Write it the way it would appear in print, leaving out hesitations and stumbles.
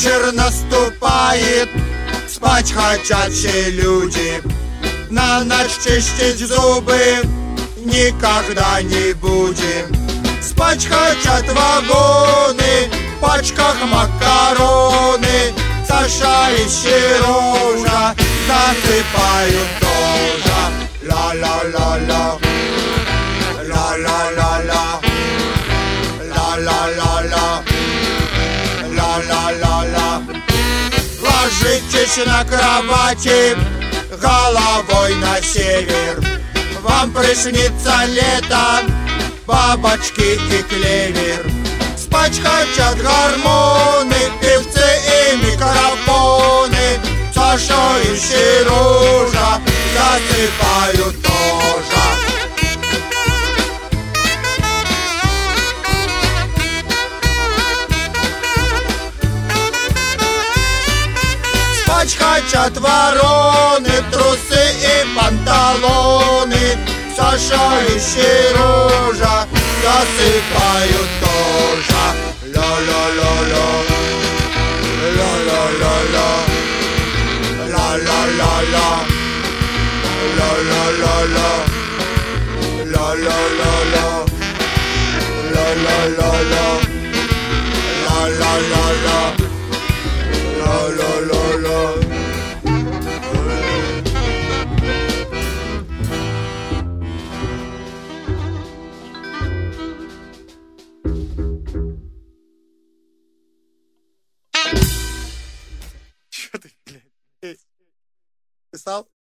вечер наступает, спать хотят все люди. На ночь чистить зубы никогда не будем. Спать хотят вагоны, в пачках макароны. Саша и Сережа засыпают тоже. Ла-ла-ла-ла, ла-ла-ла-ла, ла-ла-ла-ла, ла-ла-ла-ла. Ложитесь на кровати головой на север. Вам приснится лето, бабочки и клевер. Спать хотят гормоны, певцы и микрофоны. Саша и Сережа засыпают тоже. Спать хотят вороны, трусы и панталоны. Саша и Сережа засыпают тоже. Ла-ла-ла-ла, ла-ла-ла-ла, ла-ла-ла-ла, ла-ла-ла-ла, ла-ла-ла-ла, ла-ла-ла-ла, ла-ла-ла-ла, ла-ла-ла-ла. Чё ты, блядь? Писал?